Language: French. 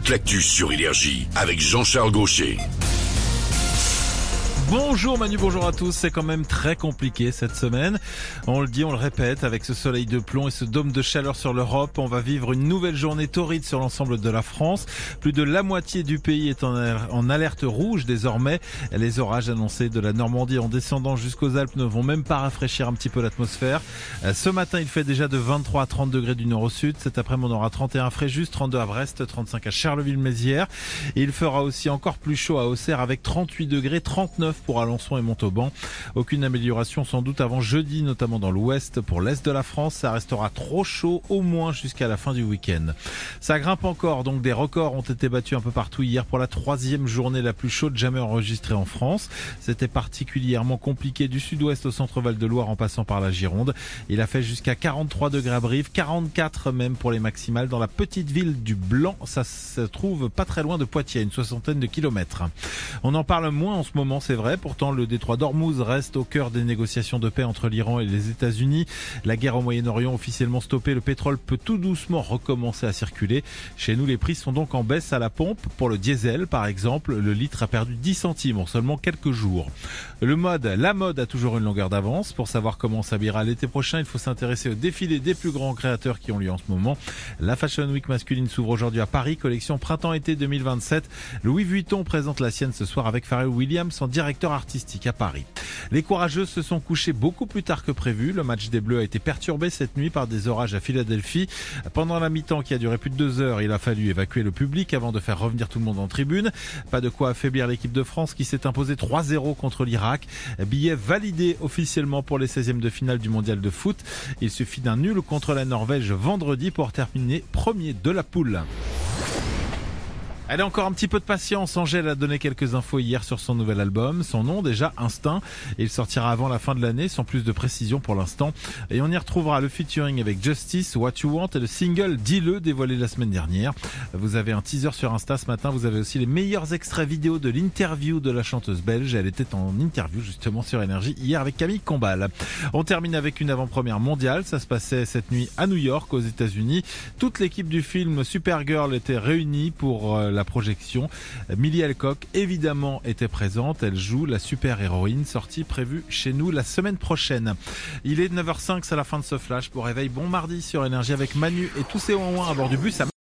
toute l'actu sur Énergie avec Jean-Charles Gaucher. Bonjour Manu, bonjour à tous. C'est quand même très compliqué cette semaine. On le dit, on le répète, avec ce soleil de plomb et ce dôme de chaleur sur l'Europe, on va vivre une nouvelle journée torride sur l'ensemble de la France. Plus de la moitié du pays est en alerte rouge désormais. Les orages annoncés de la Normandie en descendant jusqu'aux Alpes ne vont même pas rafraîchir un petit peu l'atmosphère. Ce matin, il fait déjà de 23 à 30 degrés du nord au sud. Cet après-midi, on aura 31 à Fréjus, 32 à Brest, 35 à Charleville-Mézières. Et il fera aussi encore plus chaud à Auxerre avec 38 degrés, 39 pour Alençon et Montauban. Aucune amélioration sans doute avant jeudi, notamment dans l'ouest. Pour l'est de la France, ça restera trop chaud au moins jusqu'à la fin du week-end. Ça grimpe encore, donc des records ont été battus un peu partout hier pour la troisième journée la plus chaude jamais enregistrée en France. C'était particulièrement compliqué du sud-ouest au centre Val-de-Loire en passant par la Gironde. Il a fait jusqu'à 43 degrés à Brive, 44 même pour les maximales dans la petite ville du Blanc. Ça se trouve pas très loin de Poitiers, une soixantaine de kilomètres. On en parle moins en ce moment, c'est vrai. Pourtant, le détroit d'Ormuz reste au cœur des négociations de paix entre l'Iran et les États-Unis. La guerre au Moyen-Orient officiellement stoppée, le pétrole peut tout doucement recommencer à circuler. Chez nous, les prix sont donc en baisse à la pompe. Pour le diesel, par exemple, le litre a perdu 10 centimes en seulement quelques jours. La mode a toujours une longueur d'avance. Pour savoir comment s'habillera l'été prochain, il faut s'intéresser au défilé des plus grands créateurs qui ont lieu en ce moment. La Fashion Week masculine s'ouvre aujourd'hui à Paris, collection printemps-été 2027. Louis Vuitton présente la sienne ce soir avec Pharrell Williams, son directeur artistique à Paris. Les courageux se sont couchés beaucoup plus tard que prévu. Le match des Bleus a été perturbé cette nuit par des orages à Philadelphie. Pendant la mi-temps qui a duré plus de 2 heures, il a fallu évacuer le public avant de faire revenir tout le monde en tribune. Pas de quoi affaiblir l'équipe de France qui s'est imposée 3-0 contre l'Irak. Billet validé officiellement pour les 16e de finale du mondial de foot. Il suffit d'un nul contre la Norvège vendredi pour terminer premier de la poule. Allez, encore un petit peu de patience. Angèle a donné quelques infos hier sur son nouvel album. Son nom déjà, Instinct. Il sortira avant la fin de l'année, sans plus de précision pour l'instant. Et on y retrouvera le featuring avec Justice, What You Want et le single Dis-le, dévoilé la semaine dernière. Vous avez un teaser sur Insta ce matin. Vous avez aussi les meilleurs extraits vidéo de l'interview de la chanteuse belge. Elle était en interview justement sur Énergie hier avec Camille Combal. On termine avec une avant-première mondiale. Ça se passait cette nuit à New York, aux États-Unis. Toute l'équipe du film Supergirl était réunie pour la projection. Millie Alcock, évidemment, était présente. Elle joue la super-héroïne, sortie prévue chez nous la semaine prochaine. Il est 9h05, c'est la fin de ce flash. Pour réveil, bon mardi sur Énergie avec Manu et tous ses ouin-ouin à bord du bus.